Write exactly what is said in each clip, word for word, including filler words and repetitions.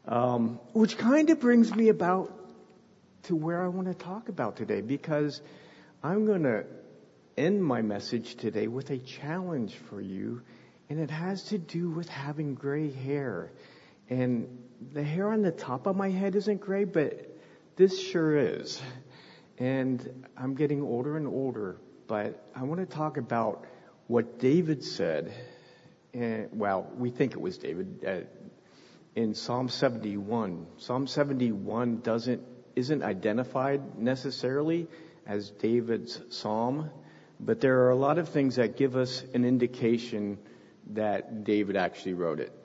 Um, which kind of brings me about to where I want to talk about today, because I'm going to end my message today with a challenge for you, and it has to do with having gray hair. And the hair on the top of my head isn't gray, but this sure is. And I'm getting older and older, but I want to talk about what David said. And, well, we think it was David uh, in Psalm seventy-one. Psalm seventy-one doesn't isn't identified necessarily as David's psalm, but there are a lot of things that give us an indication that David actually wrote it.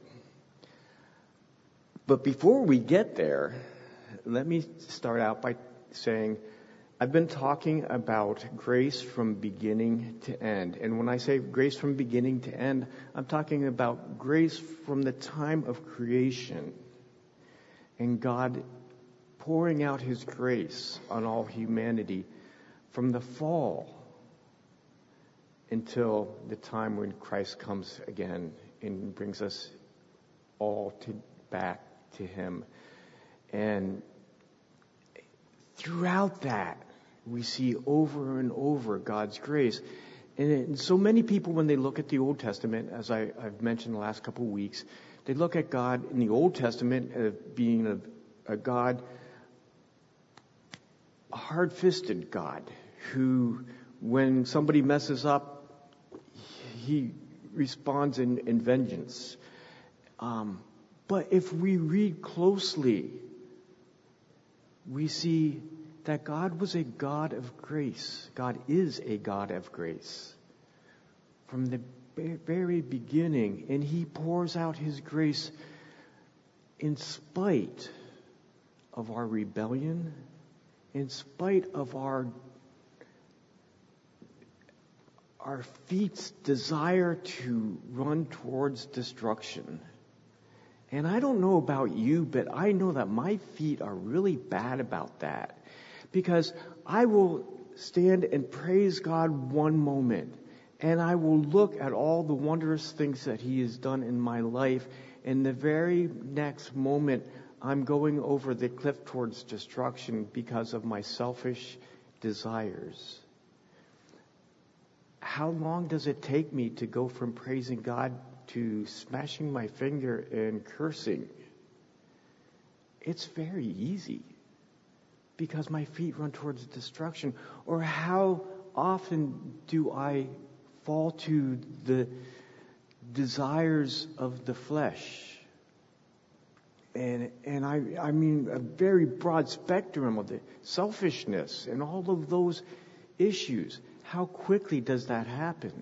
But before we get there, let me start out by saying I've been talking about grace from beginning to end. And when I say grace from beginning to end, I'm talking about grace from the time of creation and God pouring out His grace on all humanity from the fall until the time when Christ comes again and brings us all to, back to Him. And throughout that, we see over and over God's grace. And so many people, when they look at the Old Testament, as I, I've mentioned the last couple of weeks, they look at God in the Old Testament as being a, a God, a hard-fisted God, who, when somebody messes up, He responds in, in vengeance. Um, but if we read closely, we see that God was a God of grace. God is a God of grace from the very beginning, and He pours out His grace in spite of our rebellion, in spite of our our feet's desire to run towards destruction. And I don't know about you, but I know that my feet are really bad about that. Because I will stand and praise God one moment, and I will look at all the wondrous things that He has done in my life, and the very next moment I'm going over the cliff towards destruction because of my selfish desires. How long does it take me to go from praising God to smashing my finger and cursing? It's very easy, because my feet run towards destruction. Or how often do I fall to the desires of the flesh? And and I I mean a very broad spectrum of the selfishness and all of those issues. How quickly does that happen?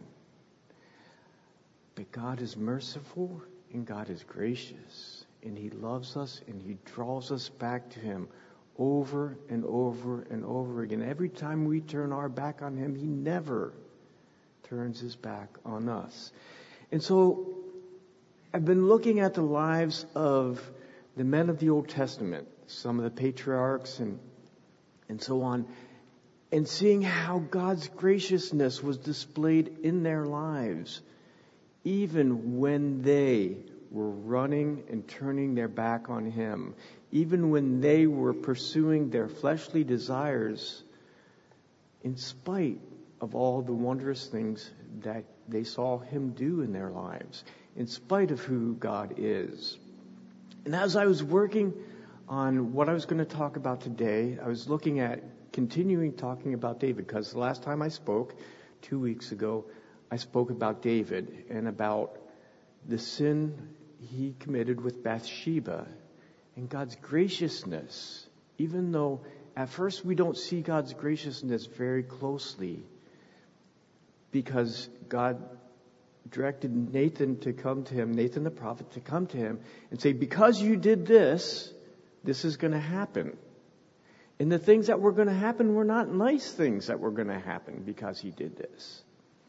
But God is merciful and God is gracious. And He loves us and He draws us back to Him over and over and over again. Every time we turn our back on Him, He never turns His back on us. And so I've been looking at the lives of the men of the Old Testament, some of the patriarchs and and so on, and seeing how God's graciousness was displayed in their lives, even when they were running and turning their back on Him, even when they were pursuing their fleshly desires, in spite of all the wondrous things that they saw Him do in their lives, in spite of who God is. And as I was working on what I was going to talk about today, I was looking at continuing talking about David, because the last time I spoke, two weeks ago, I spoke about David and about the sin he committed with Bathsheba and God's graciousness. Even though at first we don't see God's graciousness very closely, because God directed Nathan to come to him, Nathan the prophet to come to him and say, because you did this, this is going to happen. And the things that were going to happen were not nice things that were going to happen because he did this.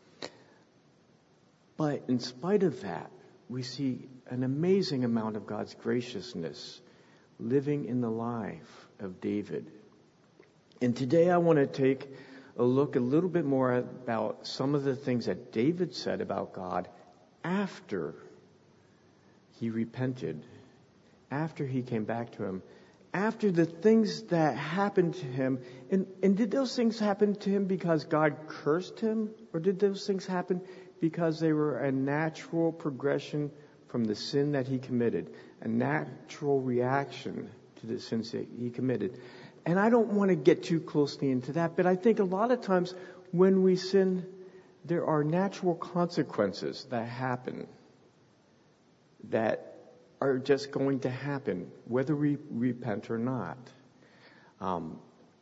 But in spite of that, we see an amazing amount of God's graciousness living in the life of David. And today I want to take a look a little bit more about some of the things that David said about God after he repented after he came back to him, after the things that happened to him. And, and did those things happen to him because God cursed him? Or did those things happen because they were a natural progression from the sin that he committed? A natural reaction to the sins that he committed. And I don't want to get too closely into that, but I think a lot of times when we sin, there are natural consequences that happen that are just going to happen, whether we repent or not. Um,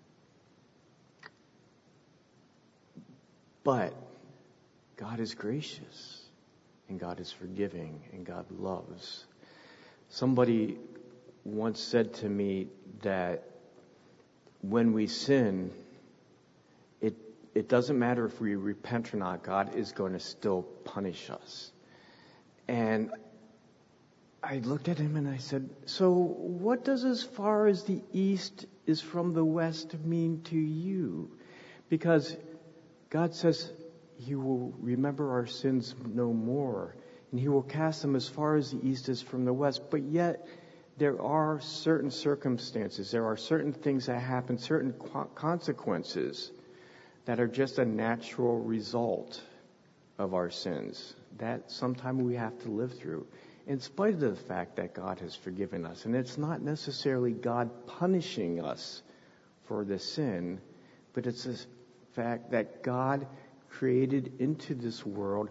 but God is gracious, and God is forgiving, and God loves. Somebody once said to me that when we sin, it it doesn't matter if we repent or not, God is going to still punish us. And I looked at him and I said, so what does as far as the east is from the west mean to you? Because God says he will remember our sins no more, and he will cast them as far as the east is from the west. But yet there are certain circumstances, there are certain things that happen, certain consequences that are just a natural result of our sins that sometimes we have to live through, in spite of the fact that God has forgiven us. And it's not necessarily God punishing us for the sin, but it's the fact that God created into this world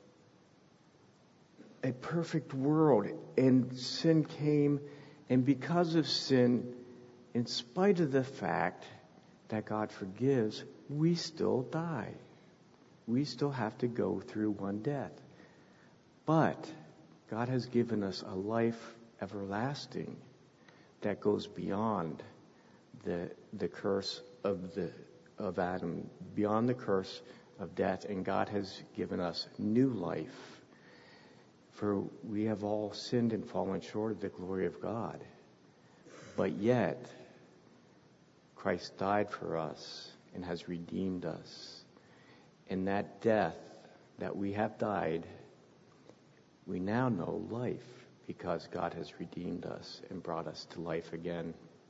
a perfect world, and sin came, and because of sin, in spite of the fact that God forgives, we still die. We still have to go through one death. But God has given us a life everlasting that goes beyond the the curse of the of Adam, beyond the curse of death, and God has given us new life. For we have all sinned and fallen short of the glory of God. But yet, Christ died for us and has redeemed us. In that death that we have died, we now know life because God has redeemed us and brought us to life again.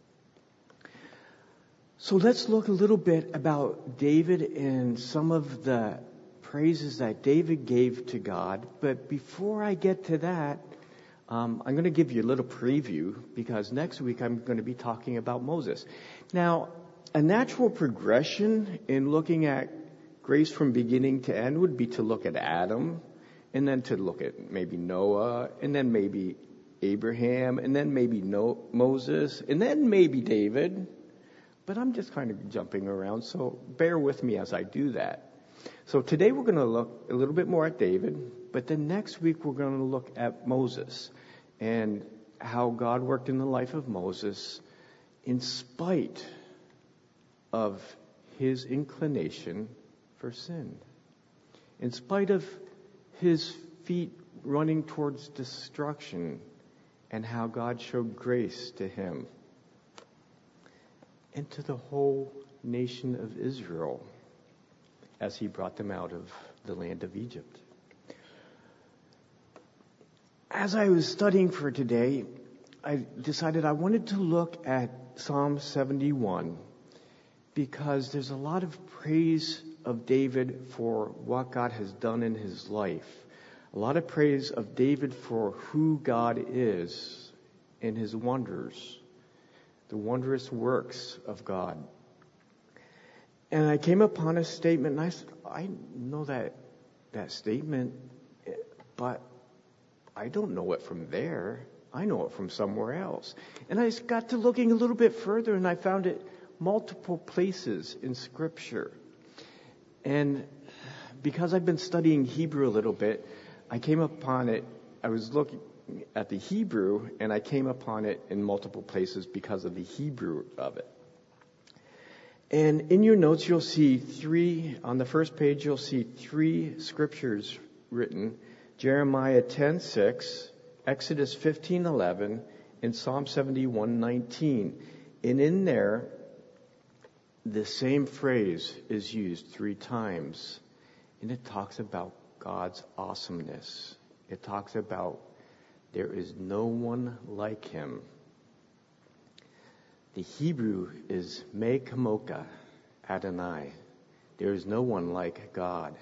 So let's look a little bit about David and some of the praises that David gave to God. But before I get to that, um, I'm going to give you a little preview, because next week I'm going to be talking about Moses. Now, a natural progression in looking at grace from beginning to end would be to look at Adam, and then to look at maybe Noah, and then maybe Abraham, and then maybe no- Moses, and then maybe David. But I'm just kind of jumping around, so bear with me as I do that. So today we're going to look a little bit more at David, but then next week we're going to look at Moses and how God worked in the life of Moses in spite of his inclination for sin, in spite of his feet running towards destruction, and how God showed grace to him and to the whole nation of Israel as he brought them out of the land of Egypt. As I was studying for today, I decided I wanted to look at Psalm seventy-one, because there's a lot of praise of David for what God has done in his life. A lot of praise of David for who God is and his wonders, the wondrous works of God. And I came upon a statement, and I said, I know that that statement, but I don't know it from there. I know it from somewhere else. And I got to looking a little bit further, and I found it multiple places in Scripture. And because I've been studying Hebrew a little bit, I came upon it. I was looking at the Hebrew, and I came upon it in multiple places because of the Hebrew of it. And in your notes, you'll see three, on the first page, you'll see three scriptures written: Jeremiah ten six, Exodus fifteen eleven, and Psalm seventy-one nineteen. And in there, the same phrase is used three times. And it talks about God's awesomeness. It talks about There is no one like him. The Hebrew is Me Kamoka Adonai. There is no one like God.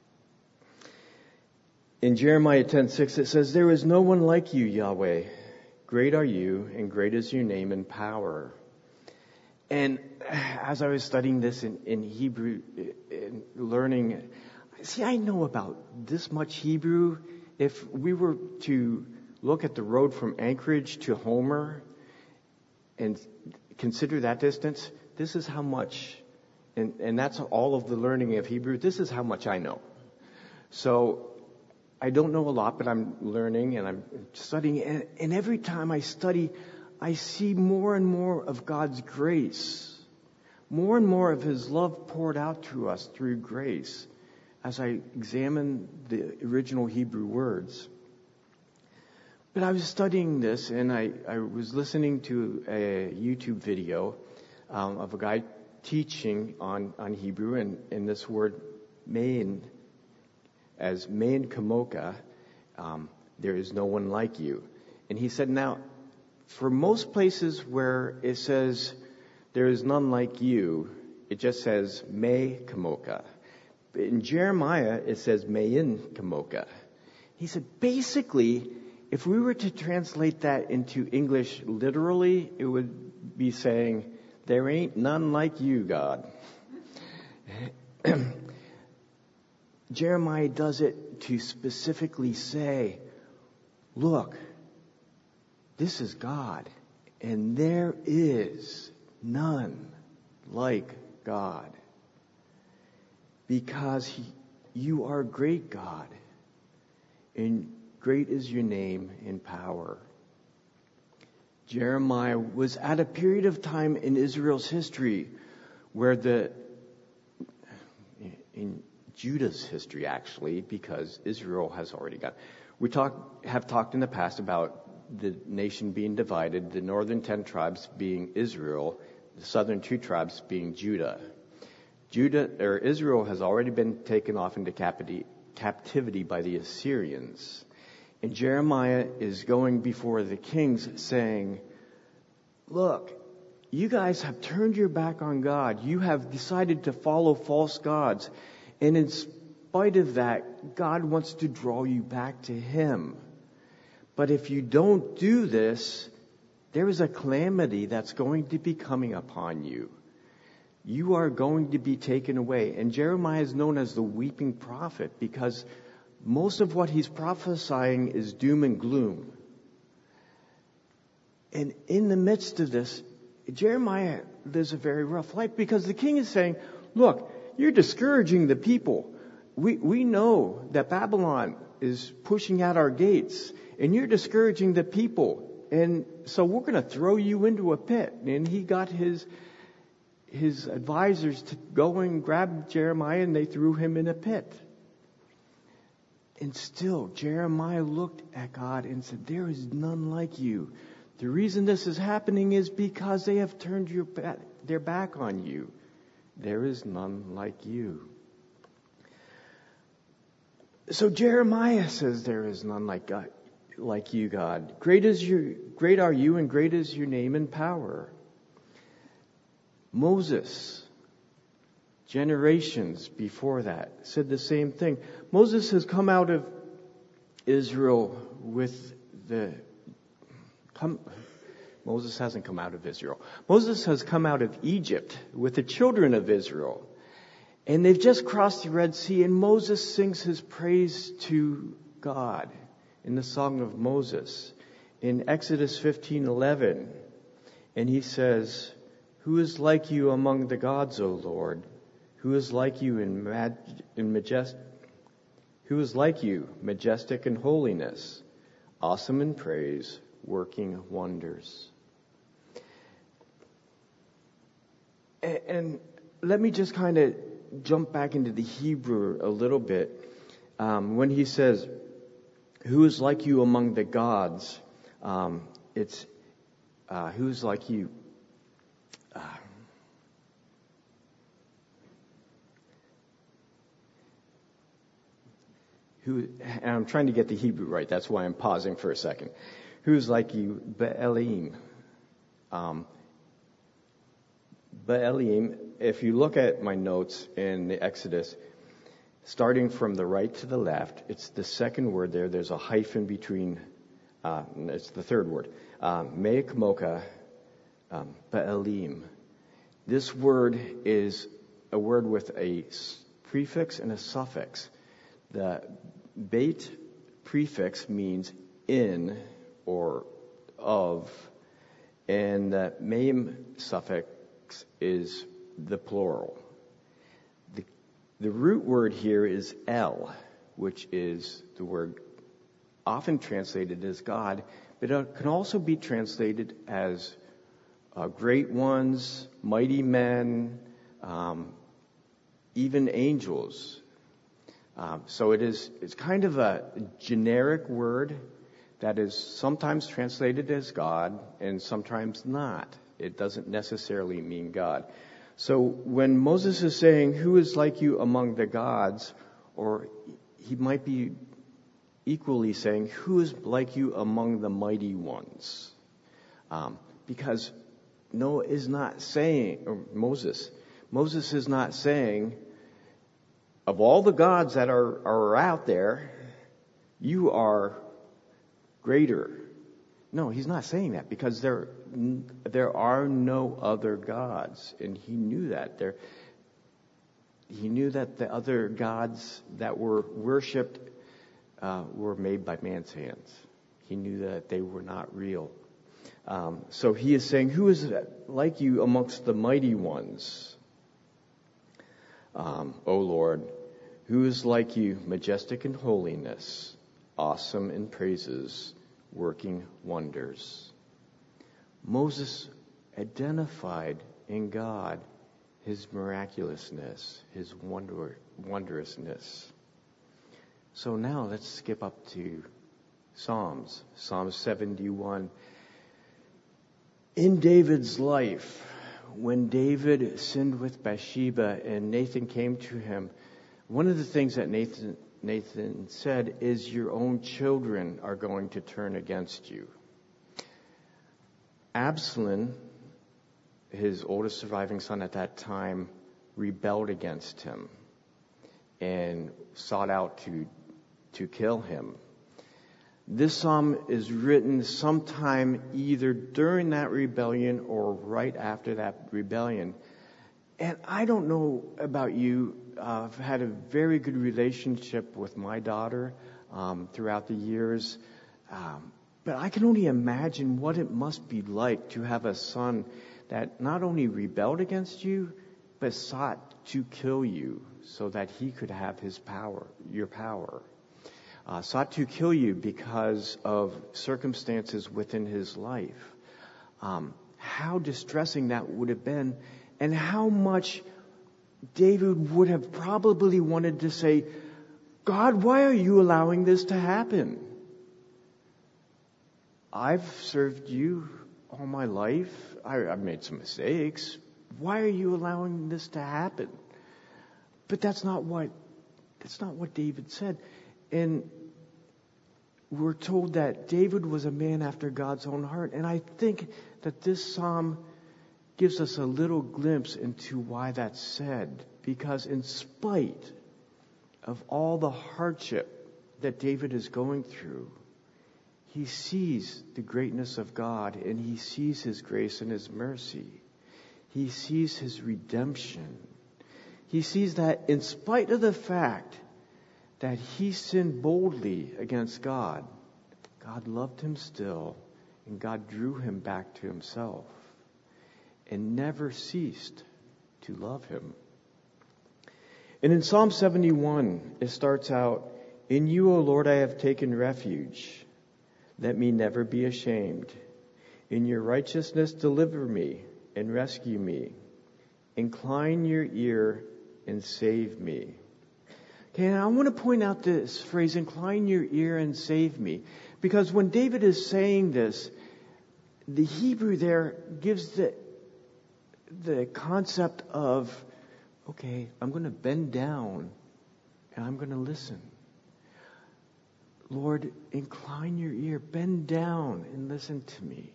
In Jeremiah ten six it says, there is no one like you, Yahweh. Great are you, and great is your name and power. And as I was studying this in, in Hebrew, in learning, see, I know about this much Hebrew. If we were to look at the road from Anchorage to Homer and consider that distance, this is how much, and, and that's all of the learning of Hebrew, this is how much I know. So I don't know a lot, but I'm learning and I'm studying. And, and every time I study, I see more and more of God's grace, more and more of His love poured out to us through grace as I examine the original Hebrew words. But I was studying this and I, I was listening to a YouTube video um, of a guy teaching on, on Hebrew and, and this word mein, as mein kamoka, um, there is no one like you. And he said, now, for most places where it says there is none like you, it just says me kamoka. But in Jeremiah, it says mein kamoka. He said, basically, if we were to translate that into English literally, it would be saying, there ain't none like you, God. Jeremiah does it to specifically say, look, this is God, and there is none like God. Because he, you are great, God, and great is your name in power. Jeremiah was at a period of time in Israel's history where the, in Judah's history actually, because Israel has already got, we talk, have talked in the past about the nation being divided, the northern ten tribes being Israel, the southern two tribes being Judah. Judah, or Israel has already been taken off into captivity, captivity by the Assyrians. And Jeremiah is going before the kings saying, look, you guys have turned your back on God. You have decided to follow false gods. And in spite of that, God wants to draw you back to Him. But if you don't do this, there is a calamity that's going to be coming upon you. You are going to be taken away. And Jeremiah is known as the weeping prophet because most of what he's prophesying is doom and gloom. And in the midst of this, Jeremiah lives a very rough life because the king is saying, look, you're discouraging the people. We, we know that Babylon is pushing out our gates and you're discouraging the people. And so we're going to throw you into a pit. And he got his his advisors to go and grab Jeremiah and they threw him in a pit. And still, Jeremiah looked at God and said, there is none like you. The reason this is happening is because they have turned your back, their back on you. There is none like you. So Jeremiah says there is none like God, like you, God. Great is your, great are you, and great is your name and power. Moses, generations before that, said the same thing. Moses has come out of Israel with the... Come, Moses hasn't come out of Israel. Moses has come out of Egypt with the children of Israel. And they've just crossed the Red Sea, and Moses sings his praise to God in the Song of Moses in Exodus fifteen eleven. And he says, who is like you among the gods, O Lord? Who is like you in, mad, in majestic? Who is like you, majestic in holiness, awesome in praise, working wonders? And, and let me just kind of jump back into the Hebrew a little bit. Um, when he says, who is like you among the gods? Um, it's, uh, who is like you? Uh, Who, and I'm trying to get the Hebrew right. That's why I'm pausing for a second. Who's like you? Ba'alim. Um, Ba'alim, if you look at my notes in the Exodus, starting from the right to the left, it's the second word there. There's a hyphen between, uh, it's the third word. Um, Me'ek Mocha, um, Ba'alim. This word is a word with a prefix and a suffix. The Beit prefix means in or of, and the Meim suffix is the plural. The, the root word here is El, which is the word often translated as God, but it can also be translated as uh, great ones, mighty men, um, even angels. Um, so it is, it's kind of a generic word that is sometimes translated as God and sometimes not. It doesn't necessarily mean God. So when Moses is saying, who is like you among the gods, or he might be equally saying, who is like you among the mighty ones? Um, because Noah is not saying, or Moses, Moses is not saying, of all the gods that are, are out there, you are greater. No, he's not saying that because there, there are no other gods. And he knew that. There, he knew that the other gods that were worshipped uh, were made by man's hands. He knew that they were not real. Um, so he is saying, who is like you amongst the mighty ones? Um, O Lord, who is like you, majestic in holiness, awesome in praises, working wonders. Moses identified in God his miraculousness, his wonder, wondrousness. So now let's skip up to Psalms, Psalm seventy-one. In David's life, when David sinned with Bathsheba and Nathan came to him, one of the things that Nathan, Nathan said is, your own children are going to turn against you. Absalom, his oldest surviving son at that time, rebelled against him and sought out to, to kill him. This psalm is written sometime either during that rebellion or right after that rebellion. And I don't know about you, uh, I've had a very good relationship with my daughter um, throughout the years. Um, but I can only imagine what it must be like to have a son that not only rebelled against you, but sought to kill you so that he could have his power, your power. Uh, sought to kill you because of circumstances within his life. Um, how distressing that would have been, and how much David would have probably wanted to say, God, why are you allowing this to happen? I've served you all my life. I, I've made some mistakes. Why are you allowing this to happen? But that's not what, that's not what David said. And we're told that David was a man after God's own heart. And I think that this psalm gives us a little glimpse into why that's said. Because in spite of all the hardship that David is going through, he sees the greatness of God, and he sees his grace and his mercy. He sees his redemption. He sees that in spite of the fact that he sinned boldly against God, God loved him still, and God drew him back to himself and never ceased to love him. And in Psalm seventy-one, it starts out, in you, O Lord, I have taken refuge. Let me never be ashamed. In your righteousness, deliver me and rescue me. Incline your ear and save me. Okay, and I want to point out this phrase, incline your ear and save me. Because when David is saying this, the Hebrew there gives the, the concept of, okay, I'm going to bend down and I'm going to listen. Lord, incline your ear, bend down and listen to me.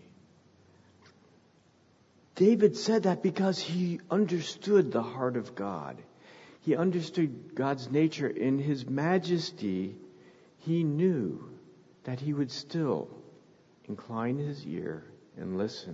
David said that because he understood the heart of God. He understood God's nature. In his majesty, he knew that he would still incline his ear and listen.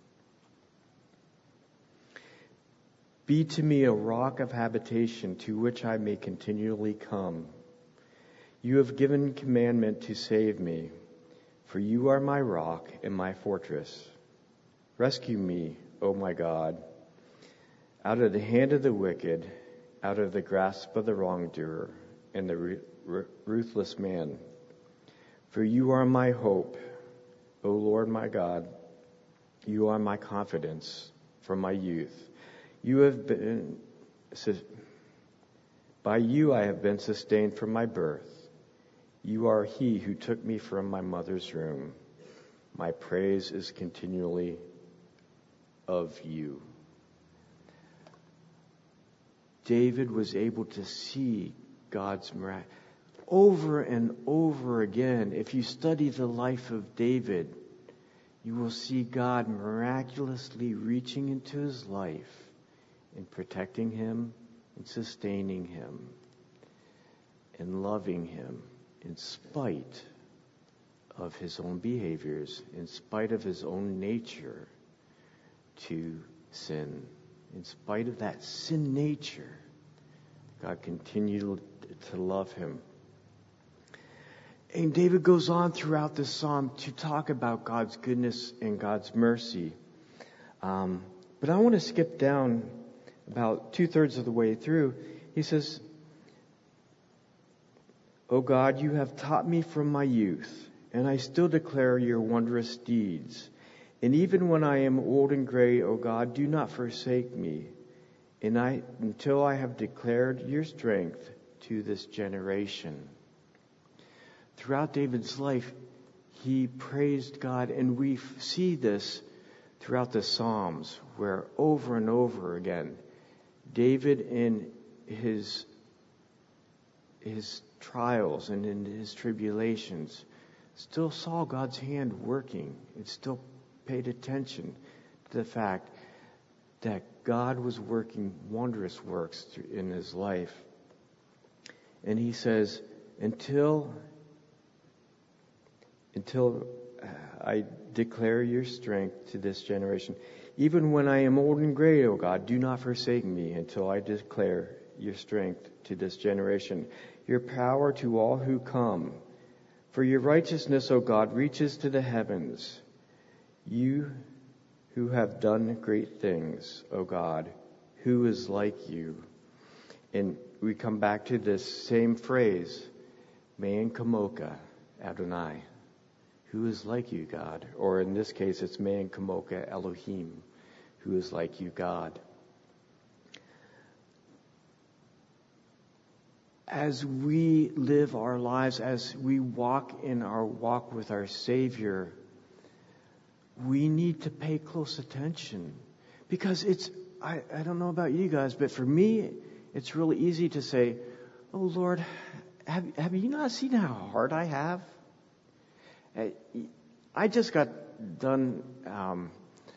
Be to me a rock of habitation to which I may continually come. You have given commandment to save me, for you are my rock and my fortress. Rescue me, O my God, out of the hand of the wicked, out of the grasp of the wrongdoer and the r- ruthless man. For you are my hope, O Lord my God. You are my confidence from my youth. You have been, by you I have been sustained from my birth. You are he who took me from my mother's womb. My praise is continually of you. David was able to see God's miracle over and over again. If you study the life of David, you will see God miraculously reaching into his life and protecting him and sustaining him and loving him in spite of his own behaviors, in spite of his own nature to sin. In spite of that sin nature, God continued to love him. And David goes on throughout this psalm to talk about God's goodness and God's mercy. Um, but I want to skip down about two-thirds of the way through. He says, O God, you have taught me from my youth, and I still declare your wondrous deeds. And even when I am old and gray, O God, do not forsake me, and I until I have declared your strength to this generation. Throughout David's life, he praised God, and we see this throughout the Psalms, where over and over again, David in his his trials and in his tribulations still saw God's hand working and still paid attention to the fact that God was working wondrous works in his life. And he says, until until I declare your strength to this generation, even when I am old and gray, O God, do not forsake me until I declare your strength to this generation, your power to all who come. For your righteousness, O God, reaches to the heavens. You who have done great things, O God, who is like you? And we come back to this same phrase, Me'en Kamoka Adonai. Who is like you, God? Or in this case, it's Me'en Kamoka Elohim. Who is like you, God? As we live our lives, as we walk in our walk with our Savior, we need to pay close attention. Because it's, I, I don't know about you guys, but for me, it's really easy to say, oh Lord, have, have you not seen how hard I have? I just got done, um,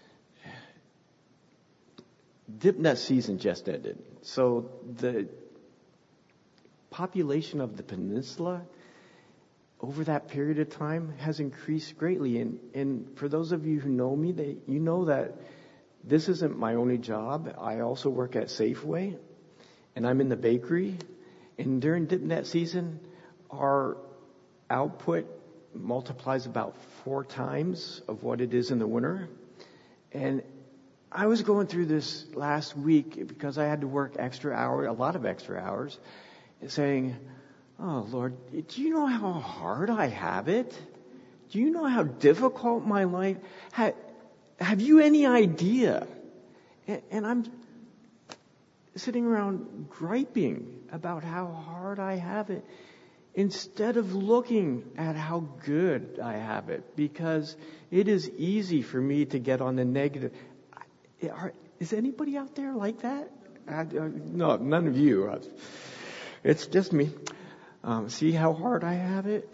DipNet season just ended. So the population of the peninsula over that period of time has increased greatly. And, and for those of you who know me, they, you know that this isn't my only job. I also work at Safeway, and I'm in the bakery. And during DipNet season, our output multiplies about four times of what it is in the winter. And I was going through this last week because I had to work extra hours, a lot of extra hours, saying, oh Lord, do you know how hard I have it? Do you know how difficult my life? Have, have you any idea? And, and I'm sitting around griping about how hard I have it, instead of looking at how good I have it, because it is easy for me to get on the negative. Is anybody out there like that? I, uh, no, none of you. It's just me. Um, see how hard I have it?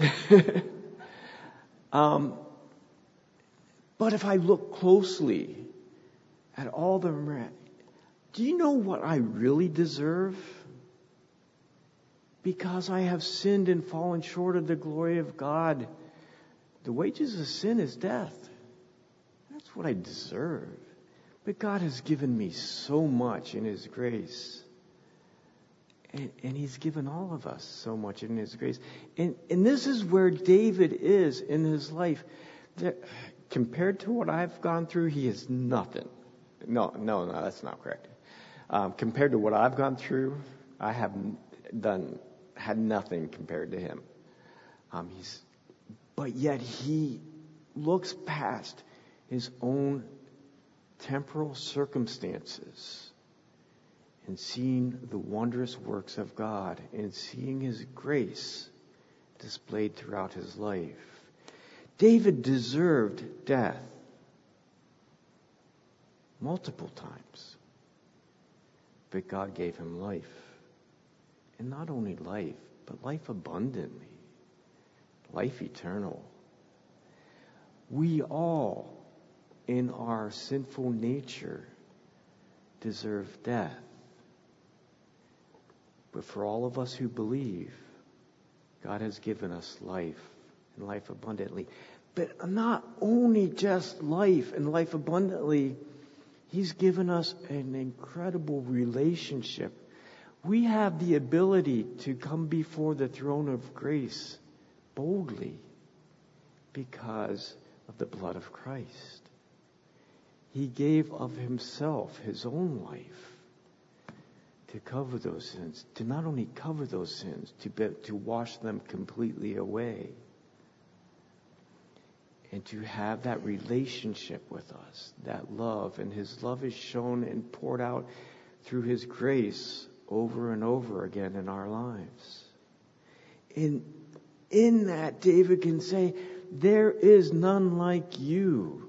um, but if I look closely at all the, do you know what I really deserve? Because I have sinned and fallen short of the glory of God. The wages of sin is death. That's what I deserve. But God has given me so much in His grace. And, and He's given all of us so much in His grace. And, and this is where David is in his life. That, compared to what I've gone through, he is nothing. No, no, no, that's not correct. Um, compared to what I've gone through, I have done, had nothing compared to him. Um, he's, but yet he looks past his own temporal circumstances and seeing the wondrous works of God and seeing His grace displayed throughout his life. David deserved death multiple times, but God gave him life. And not only life, but life abundantly, life eternal. We all, in our sinful nature, deserve death. But for all of us who believe, God has given us life and life abundantly. But not only just life and life abundantly, He's given us an incredible relationship. We have the ability to come before the throne of grace boldly because of the blood of Christ. He gave of Himself His own life to cover those sins, to not only cover those sins, to be, to wash them completely away, and to have that relationship with us, that love. And His love is shown and poured out through His grace over and over again in our lives. In, in that, David can say, there is none like you.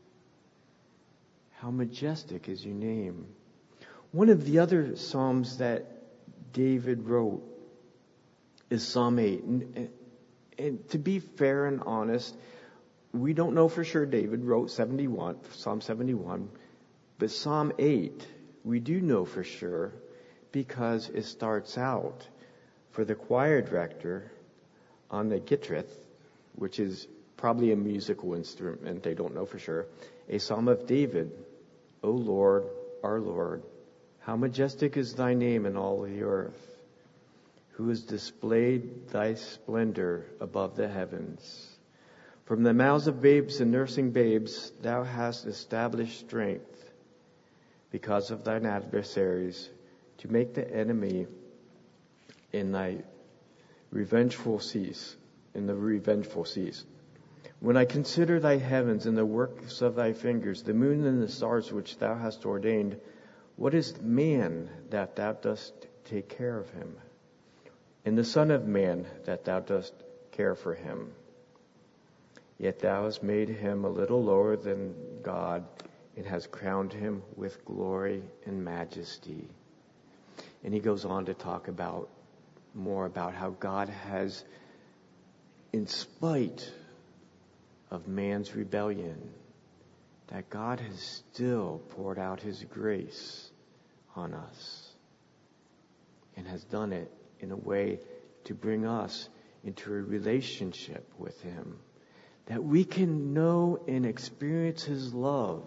How majestic is your name. One of the other Psalms that David wrote is Psalm eight. And, and to be fair and honest, we don't know for sure David wrote seventy-one, Psalm seventy-one, but Psalm eight, we do know for sure because it starts out for the choir director on the Gittrith, which is probably a musical instrument, they don't know for sure, a Psalm of David. O Lord, our Lord, how majestic is Thy name in all the earth, who has displayed Thy splendor above the heavens. From the mouths of babes and nursing babes, Thou hast established strength because of Thine adversaries, to make the enemy in Thy revengeful cease, in the revengeful cease. When I consider Thy heavens and the works of Thy fingers, the moon and the stars which Thou hast ordained, what is man that Thou dost take care of him? And the Son of Man that Thou dost care for him? Yet Thou hast made him a little lower than God, and hast crowned him with glory and majesty. And he goes on to talk about more about how God has, in spite of man's rebellion, that God has still poured out His grace on us and has done it in a way to bring us into a relationship with Him, that we can know and experience His love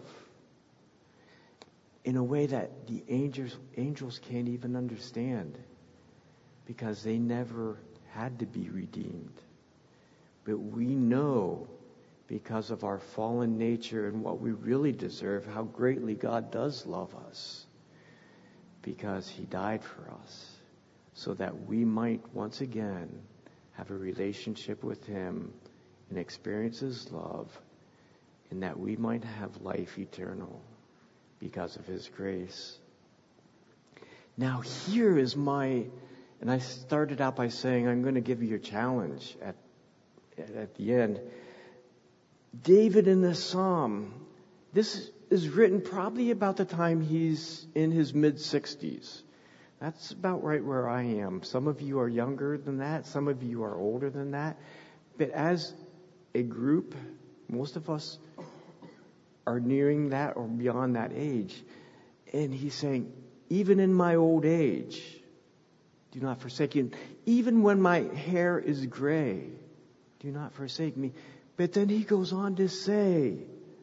in a way that the angels angels can't even understand, because they never had to be redeemed. But we know, because of our fallen nature and what we really deserve, how greatly God does love us, because He died for us so that we might once again have a relationship with Him and experience His love, and that we might have life eternal because of His grace. Now here is my, and I started out by saying I'm going to give you a challenge at at the end. David in this psalm, this is written probably about the time he's in his mid-sixties. That's about right where I am. Some of you are younger than that. Some of you are older than that. But as a group, most of us are nearing that or beyond that age. And he's saying, even in my old age, do not forsake you. Even when my hair is gray, do not forsake me. But then he goes on to say,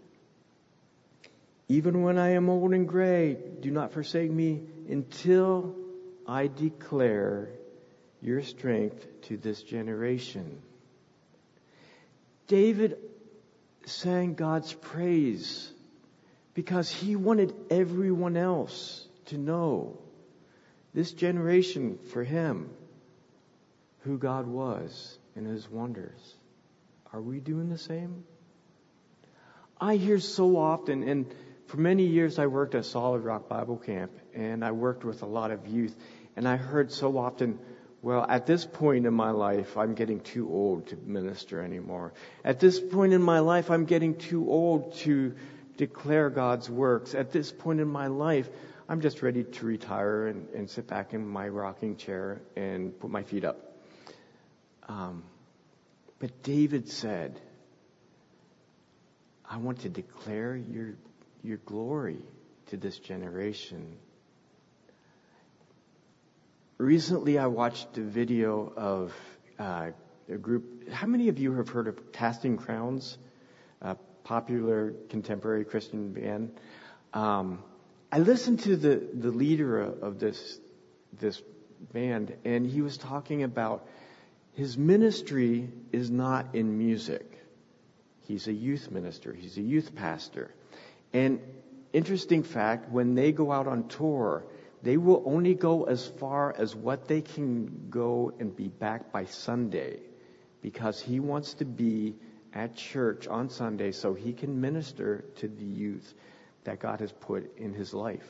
even when I am old and gray, do not forsake me until I declare your strength to this generation. David sang God's praise because he wanted everyone else to know, this generation, for him, who God was and his wonders. Are we doing the same? I hear so often, and for many years I worked at Solid Rock Bible Camp, and I worked with a lot of youth, and I heard so often, well, at this point in my life, I'm getting too old to minister anymore. At this point in my life, I'm getting too old to declare God's works. At this point in my life, I'm just ready to retire and, and sit back in my rocking chair and put my feet up. Um, but David said, I want to declare your your glory to this generation. Recently, I watched a video of uh, a group. How many of you have heard of Casting Crowns? A popular contemporary Christian band. Um, I listened to the, the leader of this this band, and he was talking about his ministry is not in music. He's a youth minister. He's a youth pastor. And interesting fact, when they go out on tour, they will only go as far as what they can go and be back by Sunday, because he wants to be at church on Sunday so he can minister to the youth that God has put in his life.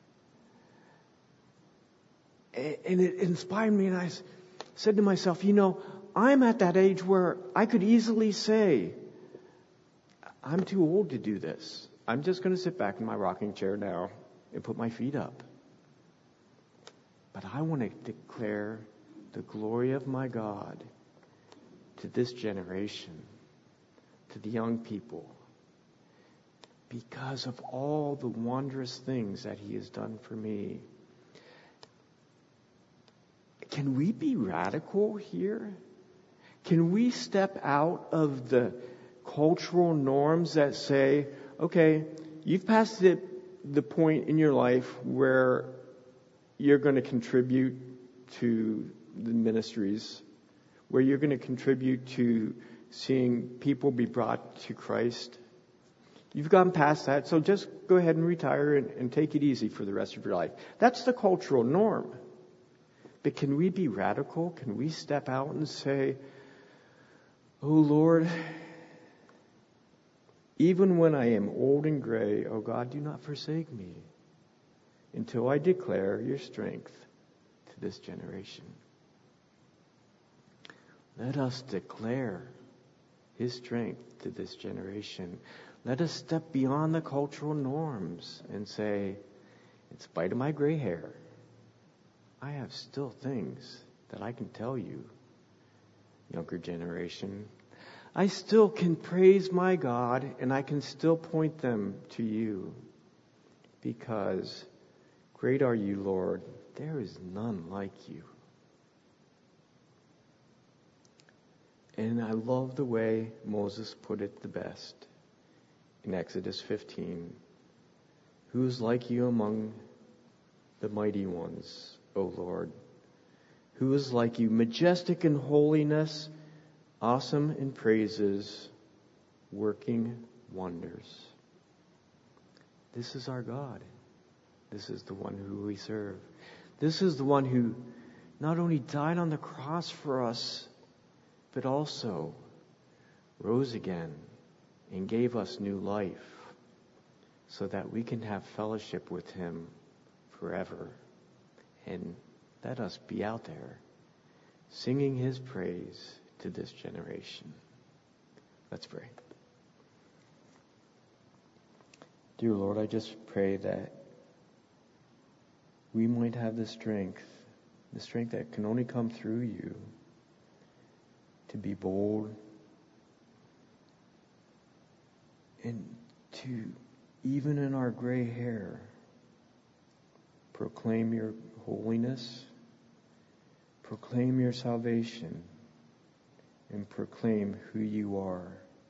And it inspired me, and I said to myself, you know, I'm at that age where I could easily say, I'm too old to do this. I'm just going to sit back in my rocking chair now and put my feet up. But I want to declare the glory of my God to this generation, to the young people, because of all the wondrous things that he has done for me. Can we be radical here? Can we step out of the cultural norms that say, okay, you've passed the, the point in your life where you're going to contribute to the ministries, where you're going to contribute to seeing people be brought to Christ. You've gone past that, so just go ahead and retire and, and take it easy for the rest of your life. That's the cultural norm. But can we be radical? Can we step out and say, oh Lord, even when I am old and gray, oh God, do not forsake me until I declare your strength to this generation. Let us declare his strength to this generation. Let us step beyond the cultural norms and say, in spite of my gray hair, I have still things that I can tell you, younger generation. I still can praise my God, and I can still point them to you, because great are you, Lord. There is none like you. And I love the way Moses put it the best in Exodus fifteen. Who is like you among the mighty ones, O Lord? Who is like you, majestic in holiness, awesome in praises, working wonders? This is our God. This is the one who we serve. This is the one who not only died on the cross for us, but also rose again and gave us new life so that we can have fellowship with him forever. And let us be out there singing his praise to this generation. Let's pray. Dear Lord, I just pray that we might have the strength, the strength that can only come through you, to be bold and to, even in our gray hair, proclaim your holiness, proclaim your salvation, and proclaim who you are.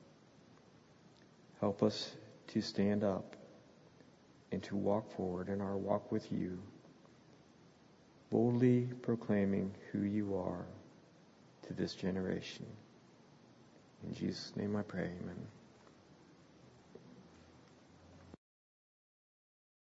Help us to stand up and to walk forward in our walk with you, boldly proclaiming who you are to this generation. In Jesus' name I pray, amen.